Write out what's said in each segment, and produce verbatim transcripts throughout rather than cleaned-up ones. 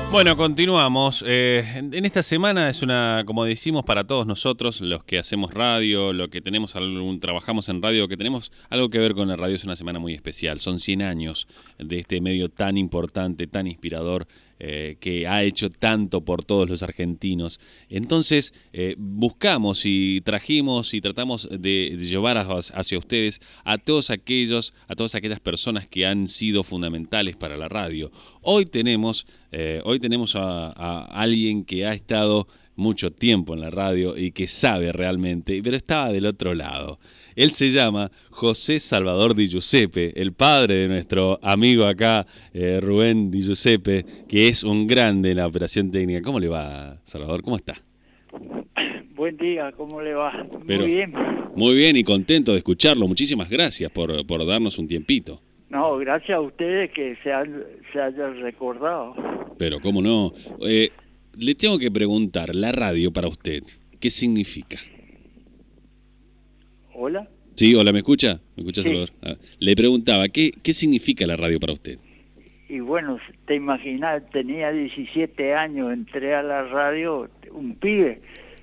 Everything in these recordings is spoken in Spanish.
Bueno, continuamos. Eh, en, en esta semana es una, como decimos para todos nosotros, los que hacemos radio, lo que tenemos algún, trabajamos en radio, que tenemos algo que ver con la radio, es una semana muy especial. Son cien años de este medio tan importante, tan inspirador, eh, que ha hecho tanto por todos los argentinos. Entonces, eh, buscamos y trajimos y tratamos de, de llevar a, hacia ustedes a todos aquellos, a todas aquellas personas que han sido fundamentales para la radio. Hoy tenemos... Eh, hoy tenemos a, a alguien que ha estado mucho tiempo en la radio y que sabe realmente, pero estaba del otro lado. Él se llama José Salvador Di Giuseppe, el padre de nuestro amigo acá, eh, Rubén Di Giuseppe, que es un grande en la operación técnica. ¿Cómo le va, Salvador? ¿Cómo está? Buen día, ¿cómo le va? Pero, muy bien. Muy bien y contento de escucharlo. Muchísimas gracias por, por darnos un tiempito. No, gracias a ustedes que se, han, se hayan recordado. Pero cómo no. Eh, le tengo que preguntar, la radio para usted, ¿qué significa? ¿Hola? Sí, hola, ¿me escucha? ¿Me escucha, sí. Salvador? Ah, le preguntaba, ¿qué, ¿qué significa la radio para usted? Y bueno, te imaginas, tenía diecisiete años, entré a la radio, un pibe,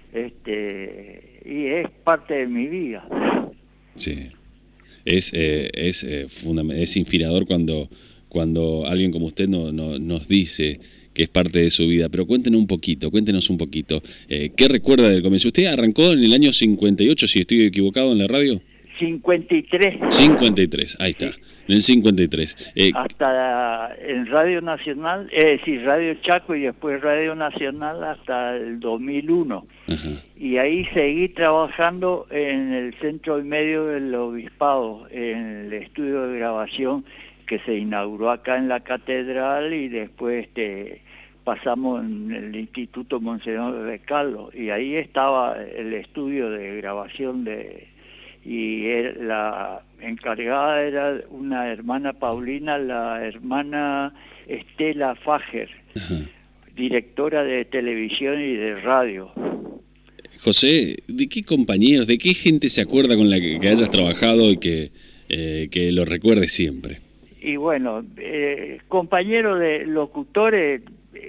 este, y es parte de mi vida. Sí. Es, eh, es, eh, es inspirador cuando, cuando alguien como usted no, no, nos dice que es parte de su vida. Pero cuéntenos un poquito, cuéntenos un poquito. Eh, ¿Qué recuerda del comienzo? ¿Usted arrancó en el año cincuenta y ocho, si estoy equivocado, en la radio? cincuenta y tres. cincuenta y tres, ahí está, sí. En el cincuenta y tres. Eh, hasta en Radio Nacional, eh, sí, Radio Chaco y después Radio Nacional hasta el dos mil uno. Ajá. Y ahí seguí trabajando en el centro y medio del obispado, en el estudio de grabación que se inauguró acá en la catedral y después este, pasamos en el Instituto Monseñor de Carlos y ahí estaba el estudio de grabación de... y la encargada era una hermana Paulina, la hermana Estela Fager, Ajá. directora de televisión y de radio. José, ¿de qué compañeros, de qué gente se acuerda con la que, que hayas trabajado y que, eh, que lo recuerde siempre? Y bueno, eh, compañeros de locutores, eh,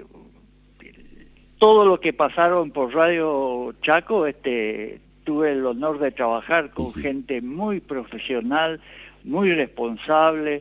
todo lo que pasaron por Radio Chaco, este... tuve el honor de trabajar con uh-huh. gente muy profesional, muy responsable,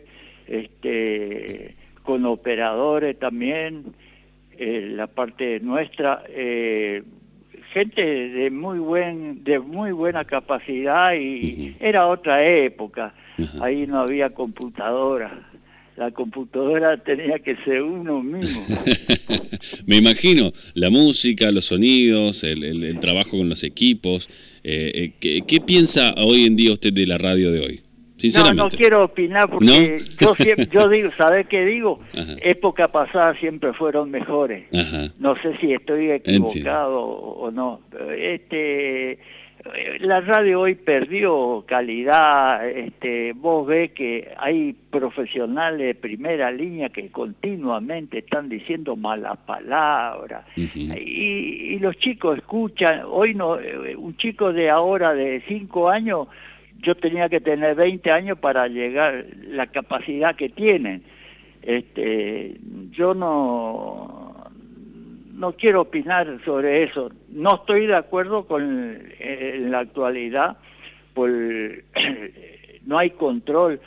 este, con operadores también, eh, la parte nuestra, eh, gente de muy buen, de muy buena capacidad y uh-huh. era otra época, uh-huh. ahí no había computadora. La computadora tenía que ser uno mismo. Me imagino, la música, los sonidos, el, el, el trabajo con los equipos. Eh, eh, ¿qué, ¿Qué piensa hoy en día usted de la radio de hoy? Sinceramente. No, no quiero opinar porque ¿no? yo siempre, yo digo, ¿sabés qué digo? Ajá. Época pasada siempre fueron mejores. Ajá. No sé si estoy equivocado o no. Este... La radio hoy perdió calidad, este, vos ves que hay profesionales de primera línea que continuamente están diciendo malas palabras, uh-huh. y, y los chicos escuchan, hoy no, un chico de ahora de cinco años, yo tenía que tener veinte años para llegar la capacidad que tienen, este, yo no... No quiero opinar sobre eso. No estoy de acuerdo con en la actualidad, por no hay control.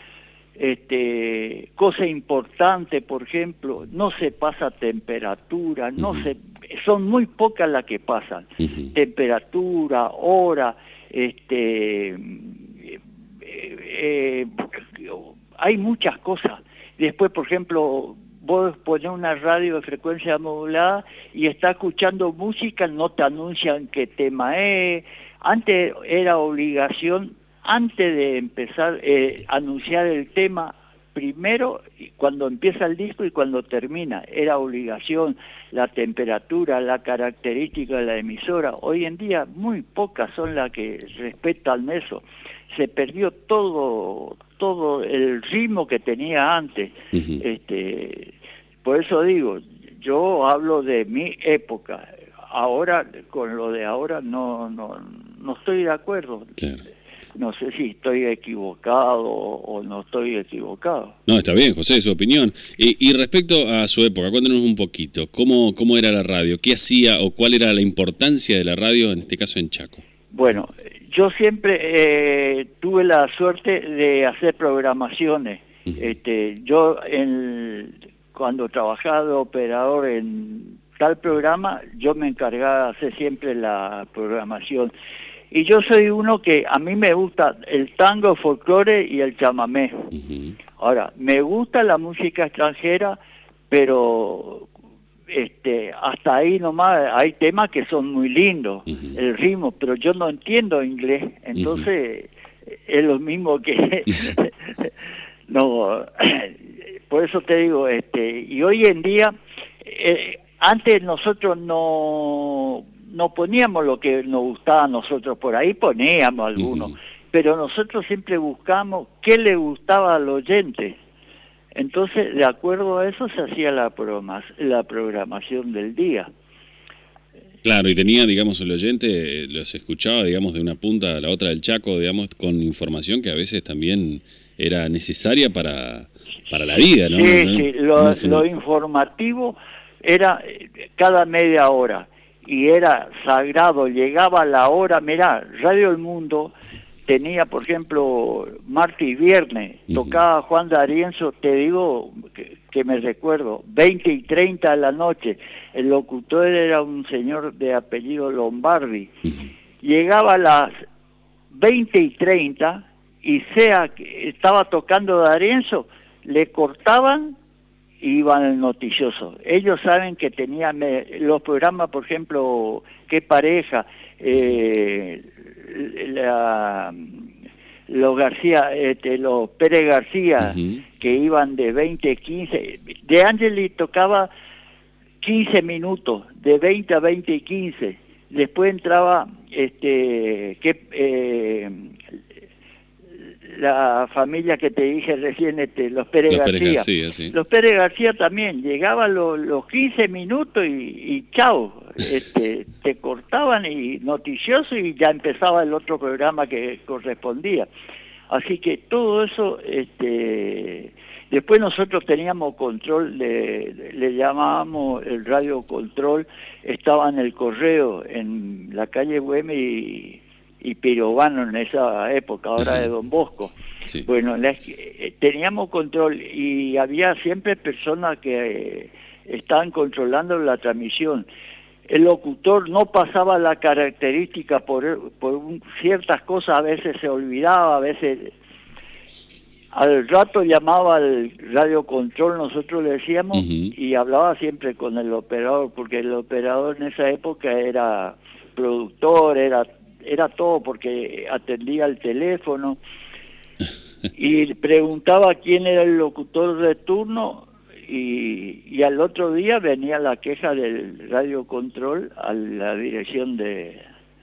Este, cosa importante, por ejemplo, no se pasa temperatura, no uh-huh. se, son muy pocas las que pasan. Uh-huh. Temperatura, hora, este, eh, eh, hay muchas cosas. Después, por ejemplo, vos ponés una radio de frecuencia modulada y está escuchando música, no te anuncian qué tema es. Antes era obligación, antes de empezar, eh, anunciar el tema, primero cuando empieza el disco y cuando termina. Era obligación la temperatura, la característica de la emisora. Hoy en día muy pocas son las que respetan eso. Se perdió todo, todo el ritmo que tenía antes. Uh-huh. Este, por eso digo, yo hablo de mi época. Ahora, con lo de ahora, no, no, no estoy de acuerdo. Claro. No sé si estoy equivocado o no estoy equivocado. No, está bien, José, su opinión. Y, y respecto a su época, cuéntanos un poquito, ¿cómo, cómo era la radio? ¿Qué hacía o cuál era la importancia de la radio, en este caso en Chaco? Bueno, yo siempre eh, tuve la suerte de hacer programaciones. Uh-huh. Este, yo en, cuando trabajaba de operador en tal programa, yo me encargaba de hacer siempre la programación. Y yo soy uno que a mí me gusta el tango, folclore y el chamamé. Uh-huh. Ahora, me gusta la música extranjera, pero este, hasta ahí nomás hay temas que son muy lindos, uh-huh. el ritmo, pero yo no entiendo inglés, entonces uh-huh. es lo mismo que... no, por eso te digo, este, y hoy en día, eh, antes nosotros no... no poníamos lo que nos gustaba a nosotros, por ahí poníamos algunos, uh-huh. pero nosotros siempre buscamos qué le gustaba al oyente. Entonces, de acuerdo a eso se hacía la, programa, la programación del día. Claro, y tenía, digamos, el oyente, los escuchaba, digamos, de una punta a la otra del Chaco, digamos, con información que a veces también era necesaria para, para la vida, ¿no? Sí, ¿no? sí, lo, lo informativo era cada media hora. Y era sagrado, llegaba la hora, mirá, Radio El Mundo tenía, por ejemplo, martes y viernes, uh-huh. tocaba Juan D'Arienzo, te digo que, que me recuerdo, veinte y treinta de la noche, el locutor era un señor de apellido Lombardi, uh-huh. llegaba a las veinte y treinta y sea que estaba tocando D'Arienzo, le cortaban iban al noticioso. Ellos saben que tenían eh, los programas, por ejemplo, Qué Pareja, eh, la, los García, este, los Pérez García, uh-huh. que iban de veinte, quince, de Angeli tocaba quince minutos, de veinte a veinte y quince. Después entraba este que eh, la familia que te dije recién, este, los Pérez los García. Pérez García sí. Los Pérez García también, llegaban los, los quince minutos y, y chao, este, te cortaban y noticioso y ya empezaba el otro programa que correspondía. Así que todo eso, este, después nosotros teníamos control, de, le llamábamos el radio control, estaba en el Correo, en la calle Güemes y... y Pirobano en esa época, ahora uh-huh. de Don Bosco. Sí. Bueno, la, eh, teníamos control y había siempre personas que eh, estaban controlando la transmisión. El locutor no pasaba la característica por, por un, ciertas cosas, a veces se olvidaba, a veces... Al rato llamaba al radio control, nosotros le decíamos, uh-huh. y hablaba siempre con el operador, porque el operador en esa época era productor, era... era todo porque atendía el teléfono y preguntaba quién era el locutor de turno y, y al otro día venía la queja del radio control a la dirección de,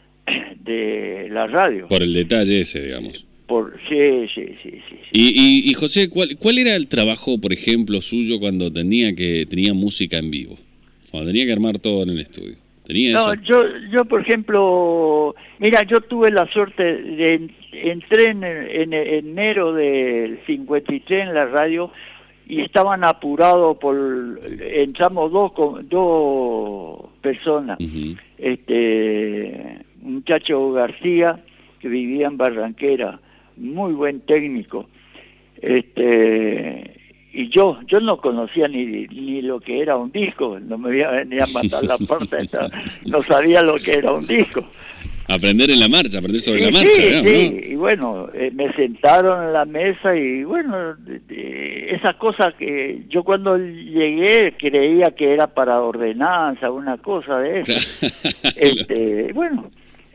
de la radio. Por el detalle ese, digamos. Por, sí, sí, sí, sí. sí. Y, y, y José, ¿cuál, ¿cuál era el trabajo, por ejemplo, suyo cuando tenía que tenía música en vivo? Cuando tenía que armar todo en el estudio. ¿Tenía no, eso? yo, yo por ejemplo, mira, yo tuve la suerte de, entré en, en, en enero del cincuenta y tres en la radio y estaban apurados por, entramos dos, dos personas, uh-huh. este, un muchacho García que vivía en Barranquera, muy buen técnico, este... Y yo yo no conocía ni, ni lo que era un disco, no me iba a venir a matar la puerta, no sabía lo que era un disco. Aprender en la marcha, aprender sobre y la marcha. Sí, digamos, sí, ¿no? Y bueno, eh, me sentaron en la mesa y bueno, de, de, esas cosas que yo cuando llegué creía que era para ordenanza, una cosa de eso. este, bueno,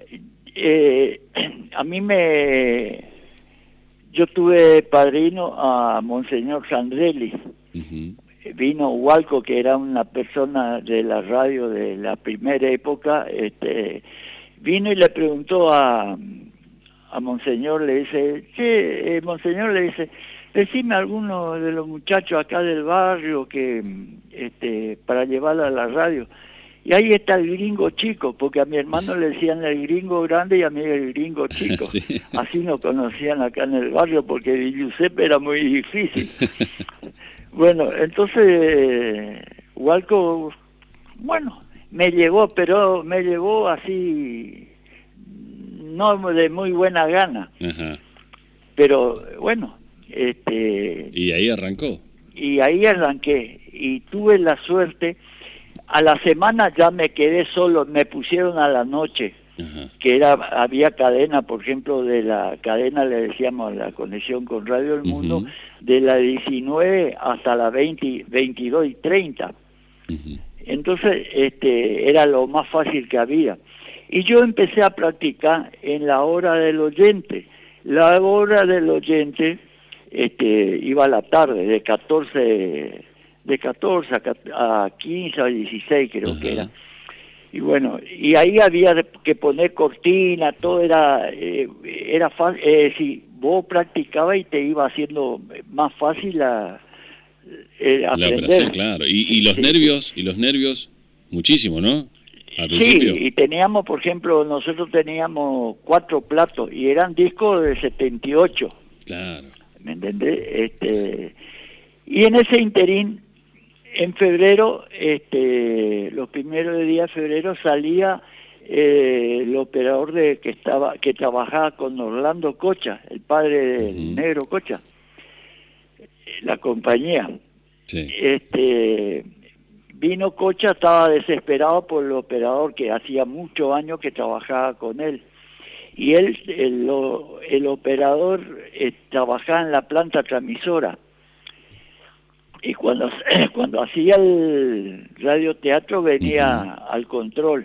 eh, a mí me... Yo tuve padrino a Monseñor Sandrelli. Uh-huh. Vino Hualco, que era una persona de la radio de la primera época, este, vino y le preguntó a, a Monseñor, le dice, che, eh, Monseñor le dice, decime a alguno de los muchachos acá del barrio que este, para llevarla a la radio. Y Y ahí está el gringo chico, porque a mi hermano le decían el gringo grande y a mí el gringo chico. Sí. Así nos conocían acá en el barrio, porque Di Giuseppe era muy difícil. Bueno, entonces, Walco, bueno, me llegó, pero me llegó así, no de muy buena gana. Ajá. Pero, bueno, este... Y ahí arrancó. Y ahí arranqué, y tuve la suerte... A la semana ya me quedé solo, me pusieron a la noche, ajá, que era había cadena, por ejemplo, de la cadena, le decíamos la conexión con Radio El Mundo, uh-huh, de la diecinueve hasta la veinte, veintidós y treinta. Uh-huh. Entonces, este, era lo más fácil que había. Y yo empecé a practicar en la hora del oyente. La hora del oyente este, iba a la tarde, de catorce... de catorce a quince a dieciséis creo, uh-huh, que era. Y bueno, y ahí había que poner cortina, todo era, eh, era fácil, eh, si vos practicabas y te iba haciendo más fácil la, eh, aprender. La operación, claro. Y, y los sí. nervios, y los nervios, muchísimo, ¿no? Al principio. Sí, y teníamos, por ejemplo, nosotros teníamos cuatro platos y eran discos de setenta y ocho. Claro. ¿Me entendés? Este, y en ese interín, en febrero, este, los primeros días de febrero salía eh, el operador de que estaba que trabajaba con Orlando Cocha, el padre del uh-huh. Negro Cocha, la compañía. Sí. Este, vino Cocha, estaba desesperado por el operador que hacía muchos años que trabajaba con él. Y él, el, el operador, eh, trabajaba en la planta transmisora. Y cuando, cuando hacía el radioteatro venía uh-huh. al control.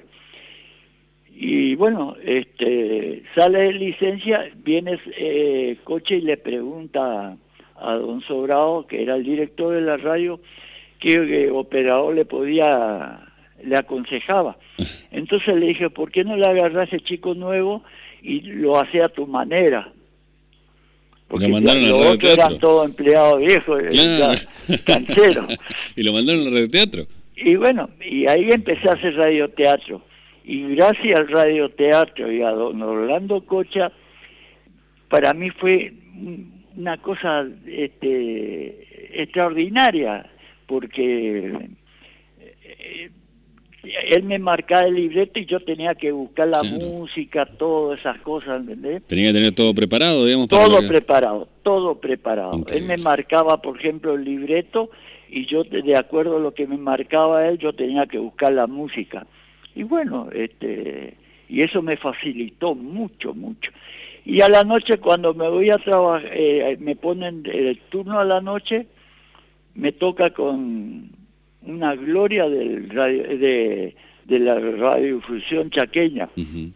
Y bueno, este sale de licencia, viene eh, Coche y le pregunta a don Sobrado, que era el director de la radio, qué operador le podía, le aconsejaba. Entonces le dije, ¿por qué no le agarras a ese chico nuevo y lo hace a tu manera? Porque los otros eran todos empleados viejos, claro. cancheros. Y lo mandaron al radioteatro. Y bueno, y ahí empecé a hacer radioteatro. Y gracias al radioteatro y a don Orlando Cocha, para mí fue una cosa este, extraordinaria, porque eh, él me marcaba el libreto y yo tenía que buscar la claro. música, todas esas cosas, ¿entendés? Tenía que tener todo preparado, digamos. Todo para que... preparado, todo preparado. Increíble. Él me marcaba, por ejemplo, el libreto y yo, de acuerdo a lo que me marcaba él, yo tenía que buscar la música. Y bueno, este, y eso me facilitó mucho, mucho. Y a la noche, cuando me voy a trabajar, eh, me ponen el turno a la noche, me toca con una gloria del radio, de, de la radiodifusión chaqueña, uh-huh.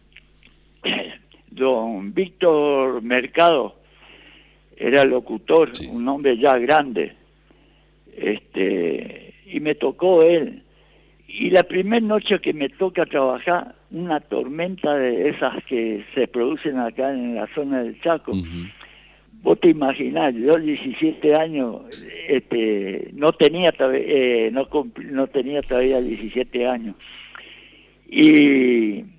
don Víctor Mercado, era locutor, sí. un hombre ya grande, este, y me tocó él. Y la primera noche que me toca trabajar, una tormenta de esas que se producen acá en la zona del Chaco, uh-huh. vos te imaginás, yo diecisiete años, este, no tenía eh, no, no tenía todavía diecisiete años. Y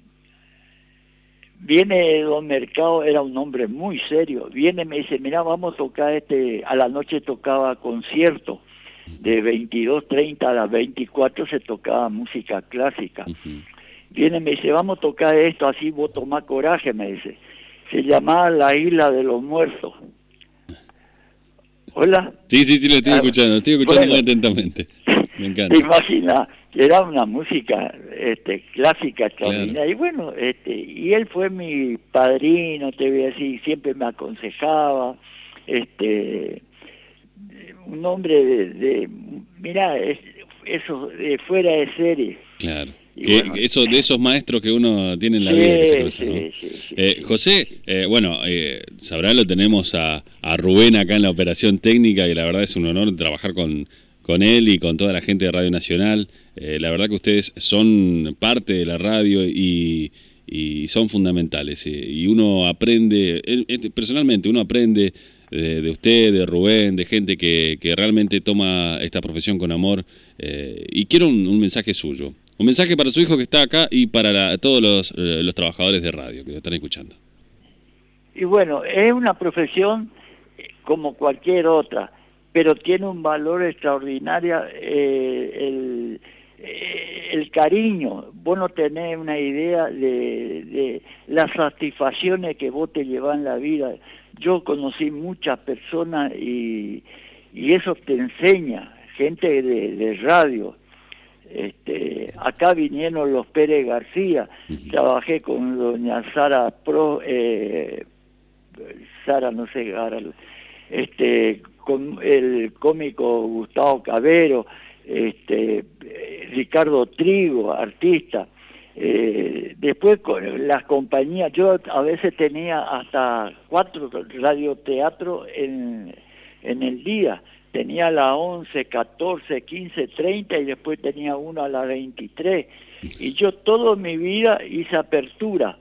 viene don Mercado, era un hombre muy serio, viene y me dice, mira, vamos a tocar este, a la noche tocaba concierto, de veintidós treinta a las veinticuatro se tocaba música clásica. Uh-huh. Viene y me dice, vamos a tocar esto, así vos tomá coraje, me dice. Se llamaba La Isla de los Muertos. ¿Hola? Sí, sí, sí, lo estoy escuchando, lo estoy escuchando bueno, muy atentamente. Me encanta. Te imaginas, era una música este, clásica extraordinaria. Claro. Y bueno, este, y él fue mi padrino, te voy a decir, siempre me aconsejaba, este, un hombre de, de mira, es, eso, de fuera de serie. Claro. Que, bueno, eso, de esos maestros que uno tiene en la sí, vida que se cruza, ¿no? sí, sí, sí, eh, sí. José, eh, bueno, eh, sabrá, lo tenemos a, a Rubén acá en la operación técnica y la verdad es un honor trabajar con, con él y con toda la gente de Radio Nacional. Eh, la verdad que ustedes son parte de la radio y, y son fundamentales. Eh, y uno aprende, eh, personalmente uno aprende de, de usted, de Rubén, de gente que, que realmente toma esta profesión con amor. Eh, y quiero un, un mensaje suyo. Un mensaje para su hijo que está acá y para la, todos los, los trabajadores de radio que lo están escuchando. Y bueno, es una profesión como cualquier otra, pero tiene un valor extraordinario, eh, el, eh, el cariño. Vos no tenés una idea de, de las satisfacciones que vos te llevas en la vida. Yo conocí muchas personas y, y eso te enseña, gente de, de radio. Este, acá vinieron los Pérez García, trabajé con doña Sara Pro, eh, Sara no sé, este, con el cómico Gustavo Cabero, este, Ricardo Trigo, artista. Eh, después con las compañías, yo a veces tenía hasta cuatro radioteatros en, en el día. Tenía a las once, catorce, quince, treinta y después tenía uno a las veintitrés. Y yo toda mi vida hice apertura.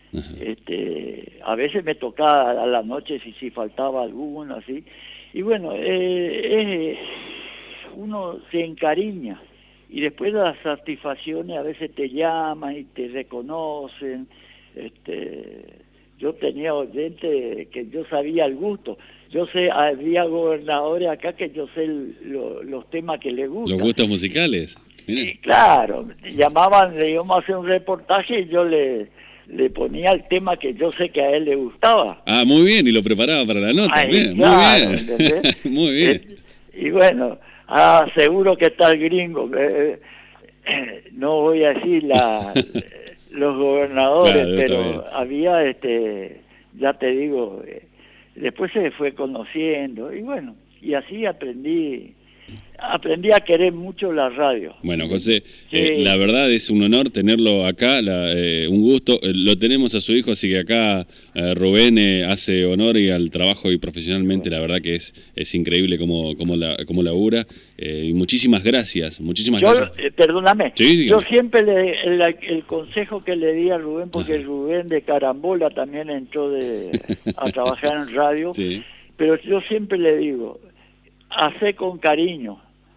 Este, a veces me tocaba a la noche si, si faltaba alguno, así. Y bueno, eh, eh, uno se encariña. Y después las satisfacciones a veces te llaman y te reconocen. Este, yo tenía oyentes que yo sabía el gusto. Yo sé, había gobernadores acá que yo sé el, lo, los temas que les gustan. Los gustos musicales. Y claro, llamaban, le íbamos a hacer un reportaje y yo le, le ponía el tema que yo sé que a él le gustaba. Ah, muy bien, y lo preparaba para la nota. Ay, bien, claro, muy bien. Muy bien. Y, y bueno, ah, seguro que está el gringo. Eh, eh, no voy a decir la, los gobernadores, Claro, pero había, este, ya te digo... Eh, después se fue conociendo y bueno, y así aprendí aprendí a querer mucho la radio. Bueno, José, sí. eh, la verdad es un honor tenerlo acá, la, eh, un gusto. Eh, lo tenemos a su hijo, así que acá eh, Rubén eh, hace honor y al trabajo y profesionalmente, la verdad que es es increíble cómo, cómo, la, cómo labura. Eh, y muchísimas gracias, muchísimas yo, gracias. Eh, perdóname, sí, yo siempre le, el, el consejo que le di a Rubén, porque Ajá. Rubén de Carambola también entró de, a trabajar en radio, sí. Pero yo siempre le digo, hace con cariño.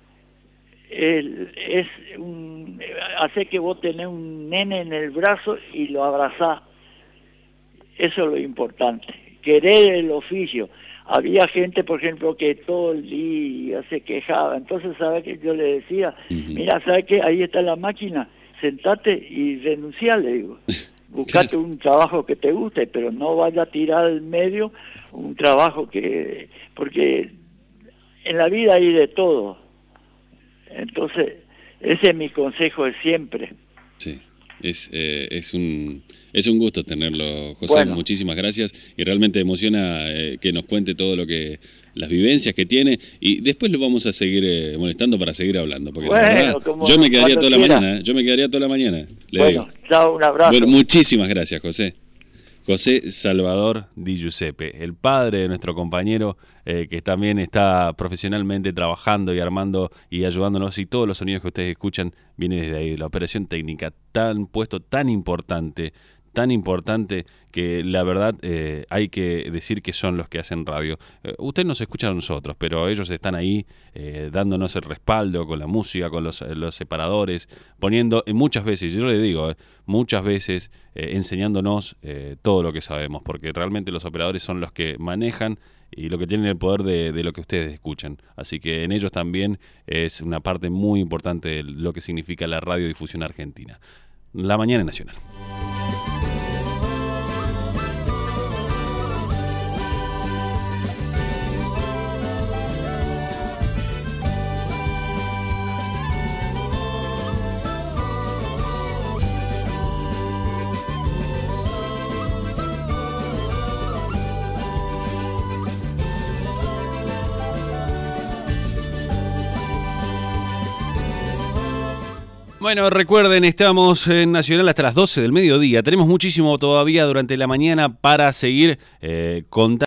El, es un, hace que vos tenés un nene en el brazo y lo abrazás. Eso es lo importante. Querer el oficio. Había gente, por ejemplo, que todo el día se quejaba. Entonces, ¿sabes qué? Yo le decía, uh-huh. Mira, ¿sabes qué? Ahí está la máquina. Sentate y renunciá, le digo. Buscate un trabajo que te guste, pero no vaya a tirar al medio un trabajo que... Porque en la vida hay de todo. Entonces, ese es mi consejo de siempre. Sí, es, eh, es, un, es un gusto tenerlo, José. Bueno. Muchísimas gracias. Y realmente emociona eh, que nos cuente todo lo que, las vivencias que tiene. Y después lo vamos a seguir eh, molestando para seguir hablando. Porque bueno, la verdad, yo me quedaría toda la quiera. mañana. ¿eh? Yo me quedaría toda la mañana. Le bueno, digo. Chao, un abrazo. Bueno, muchísimas gracias, José. José Salvador Di Giuseppe, el padre de nuestro compañero eh, que también está profesionalmente trabajando y armando y ayudándonos, y todos los sonidos que ustedes escuchan vienen desde ahí, la operación técnica, tan puesto tan importante, tan importante que la verdad eh, hay que decir que son los que hacen radio. Eh, usted nos escucha a nosotros, pero ellos están ahí eh, dándonos el respaldo con la música, con los, los separadores, poniendo, eh, muchas veces, yo le digo, eh, muchas veces eh, enseñándonos eh, todo lo que sabemos, porque realmente los operadores son los que manejan y lo que tienen el poder de, de lo que ustedes escuchan. Así que en ellos también es una parte muy importante de lo que significa la radiodifusión argentina. La Mañana Nacional. Bueno, recuerden, estamos en Nacional hasta las doce del mediodía. Tenemos muchísimo todavía durante la mañana para seguir eh, contando.